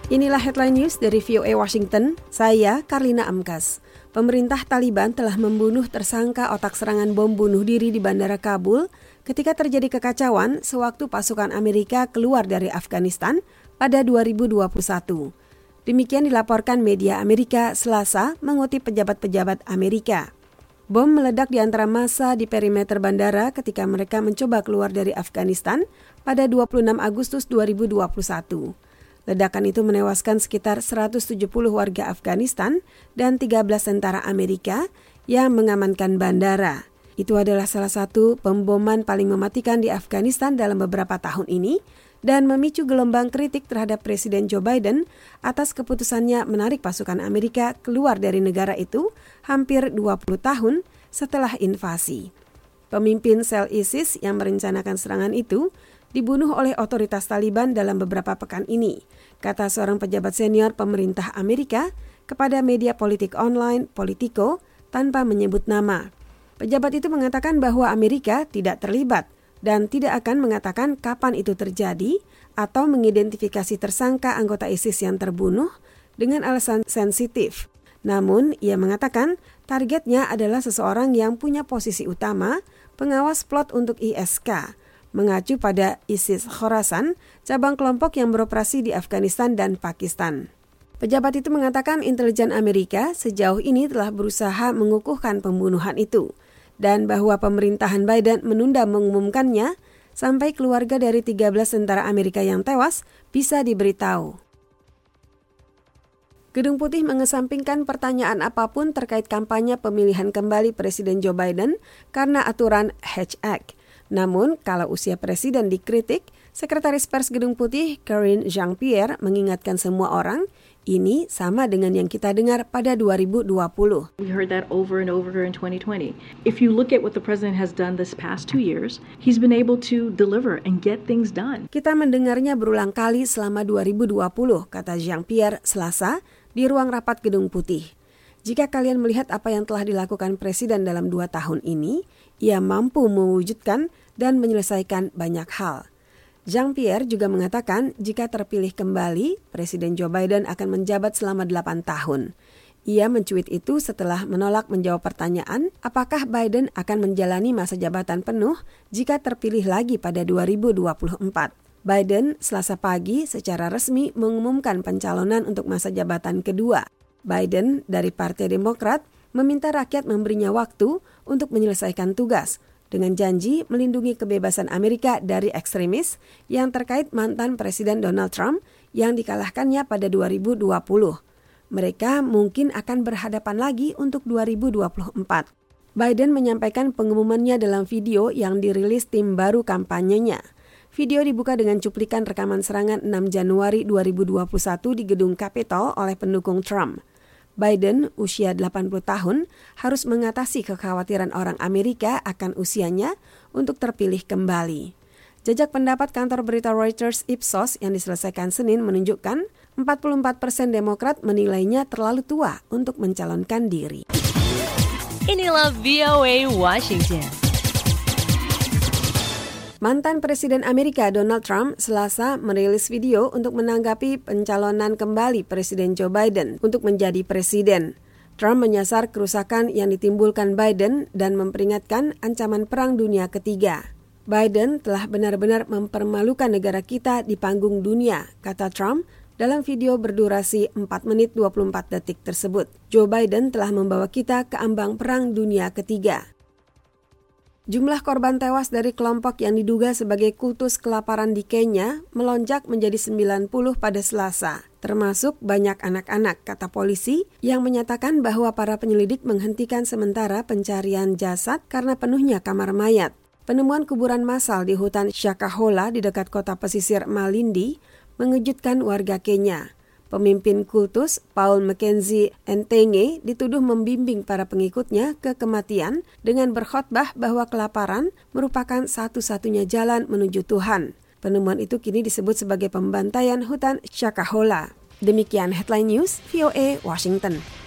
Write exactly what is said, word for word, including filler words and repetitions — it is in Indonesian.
Inilah headline news dari V O A Washington, saya Karlina Amkas. Pemerintah Taliban telah membunuh tersangka otak serangan bom bunuh diri di Bandara Kabul ketika terjadi kekacauan sewaktu pasukan Amerika keluar dari Afghanistan pada dua ribu dua puluh satu. Demikian dilaporkan media Amerika Selasa mengutip pejabat-pejabat Amerika. Bom meledak di antara massa di perimeter bandara ketika mereka mencoba keluar dari Afghanistan pada dua puluh enam Agustus dua ribu dua puluh satu. Ledakan itu menewaskan sekitar seratus tujuh puluh warga Afghanistan dan tiga belas tentara Amerika yang mengamankan bandara. Itu adalah salah satu pemboman paling mematikan di Afghanistan dalam beberapa tahun ini dan memicu gelombang kritik terhadap Presiden Joe Biden atas keputusannya menarik pasukan Amerika keluar dari negara itu hampir dua puluh tahun setelah invasi. Pemimpin sel ISIS yang merencanakan serangan itu dibunuh oleh otoritas Taliban dalam beberapa pekan ini, kata seorang pejabat senior pemerintah Amerika kepada media politik online Politico tanpa menyebut nama. Pejabat itu mengatakan bahwa Amerika tidak terlibat dan tidak akan mengatakan kapan itu terjadi atau mengidentifikasi tersangka anggota ISIS yang terbunuh dengan alasan sensitif. Namun, ia mengatakan targetnya adalah seseorang yang punya posisi utama, pengawas plot untuk I S K, mengacu pada ISIS Khorasan, cabang kelompok yang beroperasi di Afghanistan dan Pakistan. Pejabat itu mengatakan intelijen Amerika sejauh ini telah berusaha mengukuhkan pembunuhan itu, dan bahwa pemerintahan Biden menunda mengumumkannya sampai keluarga dari tiga belas tentara Amerika yang tewas bisa diberitahu. Gedung Putih mengesampingkan pertanyaan apapun terkait kampanye pemilihan kembali Presiden Joe Biden karena aturan Hatch Act. Namun, kalau usia presiden dikritik, Sekretaris Pers Gedung Putih Karine Jean-Pierre mengingatkan semua orang, ini sama dengan yang kita dengar pada dua ribu dua puluh. We heard that over and over in twenty twenty. If you look at what the president has done this past two years, he's been able to deliver and get things done. Kita mendengarnya berulang kali selama dua ribu dua puluh, kata Jean-Pierre Selasa di ruang rapat Gedung Putih. Jika kalian melihat apa yang telah dilakukan presiden dalam dua tahun ini, ia mampu mewujudkan dan menyelesaikan banyak hal. Jean-Pierre juga mengatakan jika terpilih kembali, Presiden Joe Biden akan menjabat selama delapan tahun. Ia mencuit itu setelah menolak menjawab pertanyaan apakah Biden akan menjalani masa jabatan penuh jika terpilih lagi pada dua ribu dua puluh empat. Biden Selasa pagi secara resmi mengumumkan pencalonan untuk masa jabatan kedua. Biden dari Partai Demokrat meminta rakyat memberinya waktu untuk menyelesaikan tugas dengan janji melindungi kebebasan Amerika dari ekstremis yang terkait mantan Presiden Donald Trump yang dikalahkannya pada dua ribu dua puluh. Mereka mungkin akan berhadapan lagi untuk dua ribu dua puluh empat. Biden menyampaikan pengumumannya dalam video yang dirilis tim baru kampanyenya. Video dibuka dengan cuplikan rekaman serangan enam Januari dua ribu dua puluh satu di gedung Capitol oleh pendukung Trump. Biden, usia delapan puluh tahun, harus mengatasi kekhawatiran orang Amerika akan usianya untuk terpilih kembali. Jajak pendapat kantor berita Reuters Ipsos yang diselesaikan Senin menunjukkan empat puluh empat persen Demokrat menilainya terlalu tua untuk mencalonkan diri. Inilah V O A Washington. Mantan Presiden Amerika Donald Trump Selasa merilis video untuk menanggapi pencalonan kembali Presiden Joe Biden untuk menjadi presiden. Trump menyasar kerusakan yang ditimbulkan Biden dan memperingatkan ancaman Perang Dunia Ketiga. Biden telah benar-benar mempermalukan negara kita di panggung dunia, kata Trump dalam video berdurasi empat menit dua puluh empat detik tersebut. Joe Biden telah membawa kita ke ambang Perang Dunia Ketiga. Jumlah korban tewas dari kelompok yang diduga sebagai kultus kelaparan di Kenya melonjak menjadi sembilan puluh pada Selasa, termasuk banyak anak-anak, kata polisi yang menyatakan bahwa para penyelidik menghentikan sementara pencarian jasad karena penuhnya kamar mayat. Penemuan kuburan massal di hutan Shakahola di dekat kota pesisir Malindi mengejutkan warga Kenya. Pemimpin kultus Paul Mackenzie Entenge dituduh membimbing para pengikutnya ke kematian dengan berkhotbah bahwa kelaparan merupakan satu-satunya jalan menuju Tuhan. Penemuan itu kini disebut sebagai pembantaian hutan Shakahola. Demikian headline news V O A Washington.